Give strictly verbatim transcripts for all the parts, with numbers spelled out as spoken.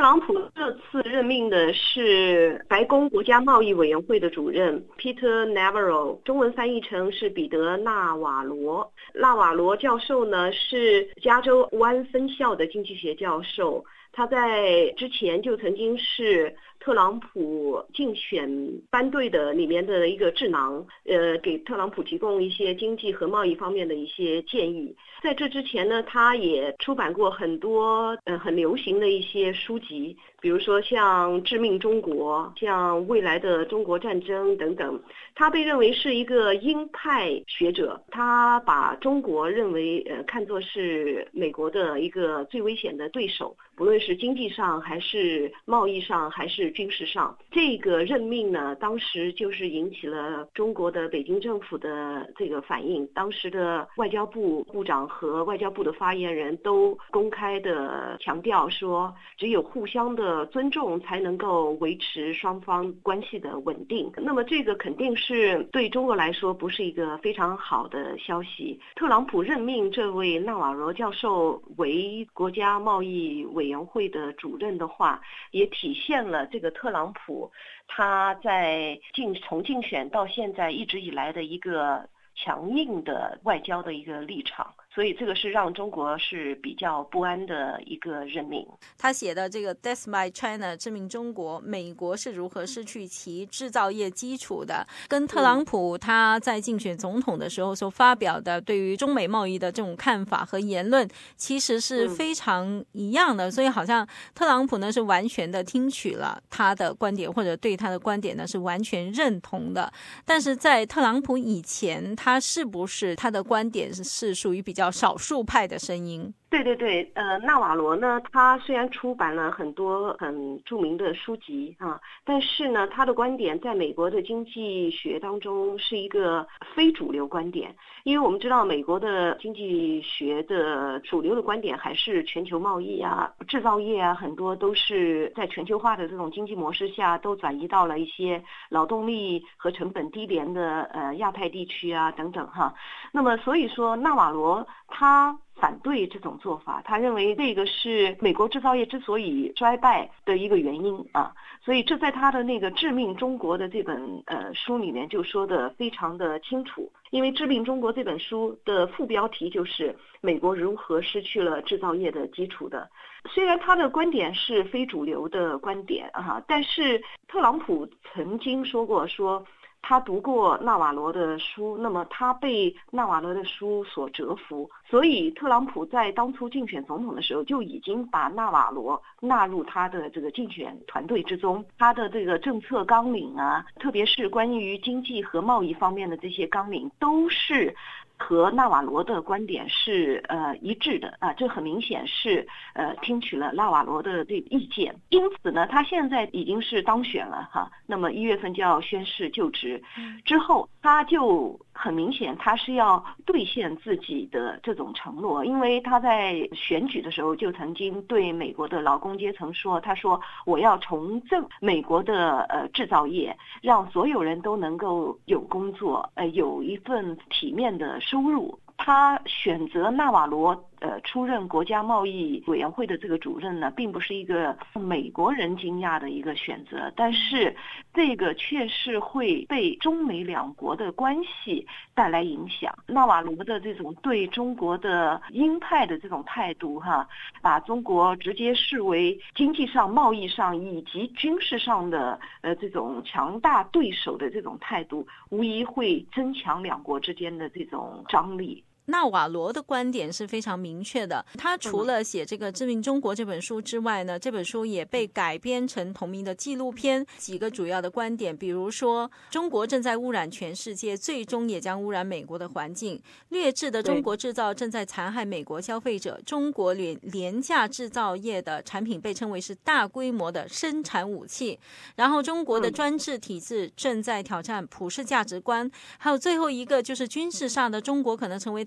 朗普这次任命的是白宫国家贸易委员会的主任 Peter Navarro， 中文翻译成是彼得纳瓦罗。纳瓦罗教授呢是加州湾分校的经济学教授，他在之前就曾经是特朗普竞选班队的里面的一个智囊，呃，给特朗普提供一些经济和贸易方面的一些建议。在这之前呢，他也出版过很多呃很流行的一些书籍，比如说像《致命中国》、像《未来的中国战争》等等。他被认为是一个鹰派学者，他把中国认为呃看作是美国的一个最危险的对手，不论是经济上还是贸易上还是军事上。这个任命呢，当时就是引起了中国的北京政府的这个反应，当时的外交部部长和外交部的发言人都公开的强调说，只有互相的尊重才能够维持双方关系的稳定。那么这个肯定是对中国来说不是一个非常好的消息。特朗普任命这位纳瓦罗教授为国家贸易委员会的主任的话，也体现了这个特朗普他在竞从竞选到现在一直以来的一个强硬的外交的一个立场，所以这个是让中国是比较不安的一个任命。 他写的这个 Death by China 致命中国，美国是如何失去其制造业基础的，跟特朗普他在竞选总统的时候所发表的对于中美贸易的这种看法和言论其实是非常一样的，所以好像特朗普呢是完全的听取了他的观点，或者对他的观点呢是完全认同的。但是在特朗普以前，他是不是他的观点是属于比较少数派的声音？ 对对对，呃，纳瓦罗呢，他虽然出版了很多很著名的书籍啊，但是呢，他的观点在美国的经济学当中是一个非主流观点，因为我们知道美国的经济学的主流的观点还是全球贸易啊、制造业啊，很多都是在全球化的这种经济模式下，都转移到了一些劳动力和成本低廉的呃亚太地区啊等等哈。那么所以说，纳瓦罗他反对这种做法，他认为这个是美国制造业之所以衰败的一个原因啊，所以这在他的那个《致命中国》的这本呃书里面就说的非常的清楚。因为《致命中国》这本书的副标题就是美国如何失去了制造业的基础的。虽然他的观点是非主流的观点啊，但是特朗普曾经说过说他读过纳瓦罗的书，那么他被纳瓦罗的书所折服，所以特朗普在当初竞选总统的时候就已经把纳瓦罗纳入他的这个竞选团队之中，他的这个政策纲领啊，特别是关于经济和贸易方面的这些纲领，都是和纳瓦罗的观点是呃一致的啊，这很明显是呃听取了纳瓦罗的这个意见，因此呢，他现在已经是当选了哈，那么一月份就要宣誓就职，之后他就很明显他是要兑现自己的这种承诺，因为他在选举的时候就曾经对美国的劳工阶层说，他说我要重振美国的呃制造业，让所有人都能够有工作，呃有一份体面的收入。他选择纳瓦罗呃出任国家贸易委员会的这个主任呢，并不是一个美国人惊讶的一个选择，但是这个却是会被中美两国的关系带来影响。纳瓦罗的这种对中国的鹰派的这种态度哈，把中国直接视为经济上、贸易上以及军事上的呃这种强大对手的这种态度，无疑会增强两国之间的这种张力。 纳瓦罗的观点是非常明确的，他除了写这个《致命中国》这本书之外呢，这本书也被改编成同名的纪录片，几个主要的观点，比如说中国正在污染全世界，最终也将污染美国的环境，劣质的中国制造正在残害美国消费者，中国廉廉价制造业的产品被称为是大规模的生产武器，然后中国的专制体制正在挑战普世价值观，还有最后一个就是军事上的中国可能成为当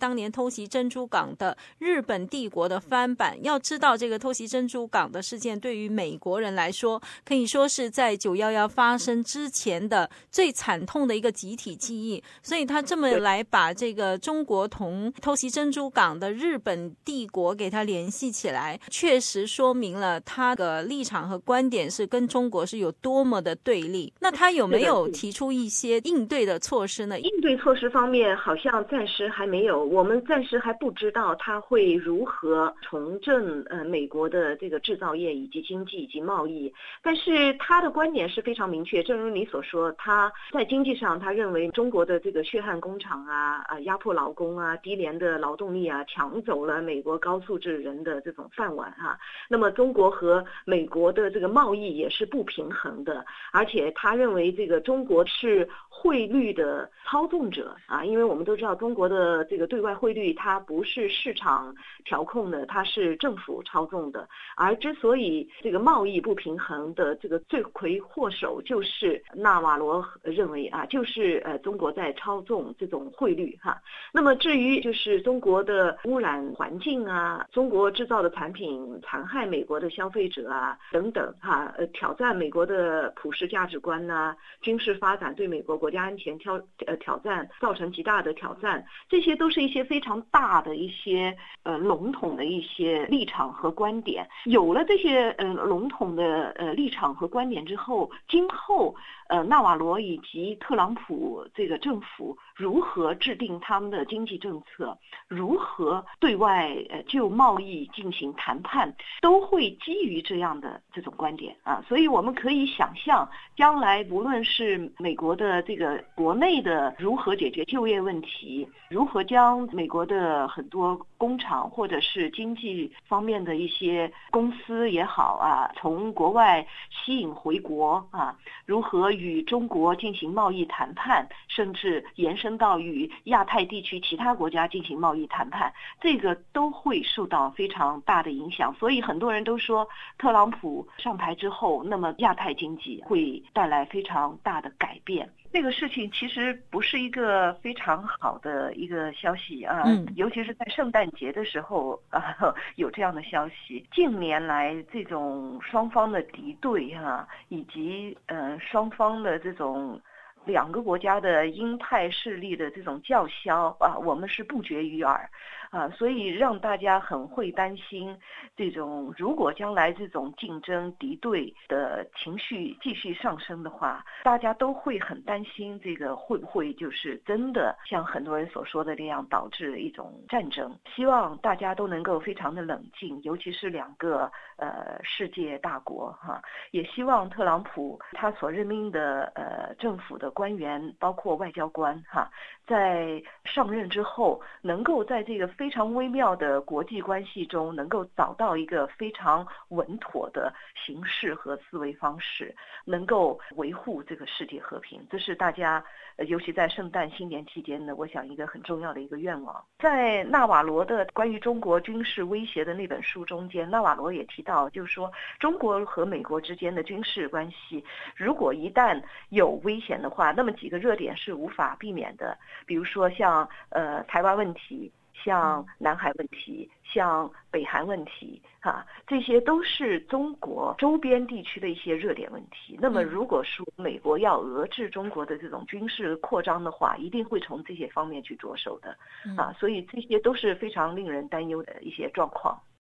当年偷袭珍珠港的日本帝国的翻版。要知道，这个偷袭珍珠港的事件对于美国人来说，可以说是在九一一发生之前的最惨痛的一个集体记忆。所以他这么来把这个中国同偷袭珍珠港的日本帝国给他联系起来，确实说明了他的立场和观点是跟中国是有多么的对立。那他有没有提出一些应对的措施呢？ 应对措施方面好像暂时还没有，我们暂时还不知道他会如何重振呃美国的这个制造业以及经济以及贸易。但是他的观点是非常明确，正如你所说，他在经济上他认为中国的这个血汗工厂啊、啊压迫劳工啊、低廉的劳动力啊，抢走了美国高素质人的这种饭碗啊。那么中国和美国的这个贸易也是不平衡的，而且他认为这个中国是汇率的操纵者啊，因为我们都知道中国的这个对外汇率它不是市场调控的，它是政府操纵的。而之所以这个贸易不平衡的这个罪魁祸首，就是纳瓦罗认为啊，就是呃中国在操纵这种汇率哈。那么至于就是中国的污染环境啊，中国制造的产品残害美国的消费者啊等等哈，呃挑战美国的普世价值观呐、啊，军事发展对美国国家安全挑呃挑战造成极大的挑战，这些都是一些非常大的一些呃笼统的一些立场和观点。有了这些呃笼统的呃立场和观点之后，今后呃纳瓦罗以及特朗普这个政府如何制定他们的经济政策，如何对外呃就贸易进行谈判，都会基于这样的这种观点啊。所以我们可以想象，将来无论是美国的这个国内的如何解决就业问题，如何将美国的很多工厂或者是经济方面的一些公司也好啊，从国外吸引回国啊，如何与中国进行贸易谈判，甚至延伸到与亚太地区其他国家进行贸易谈判，这个都会受到非常大的影响。所以很多人都说，特朗普上台之后，那么亚太经济会带来非常大的改变。这个事情其实不是一个非常好的一个消息啊，嗯、尤其是在圣诞节的时候啊，有这样的消息。近年来这种双方的敌对啊，以及呃双方的这种两个国家的鹰派势力的这种叫嚣啊，我们是不绝于耳啊，所以让大家很会担心，这种如果将来这种竞争敌对的情绪继续上升的话，大家都会很担心这个会不会就是真的像很多人所说的那样导致一种战争。希望大家都能够非常的冷静，尤其是两个呃世界大国哈，也希望特朗普他所任命的呃政府的官员，包括外交官哈，在上任之后能够在这个非常微妙的国际关系中能够找到一个非常稳妥的形式和思维方式，能够维护这个世界和平。这是大家尤其在圣诞新年期间呢，我想一个很重要的一个愿望。在纳瓦罗的关于中国军事威胁的那本书中间，纳瓦罗也提到，就是说中国和美国之间的军事关系如果一旦有危险的话，那么几个热点是无法避免的，比如说像呃台湾问题，像南海问题，像北韩问题啊，这些都是中国周边地区的一些热点问题。那么如果说美国要遏制中国的这种军事扩张的话，一定会从这些方面去着手的啊，所以这些都是非常令人担忧的一些状况。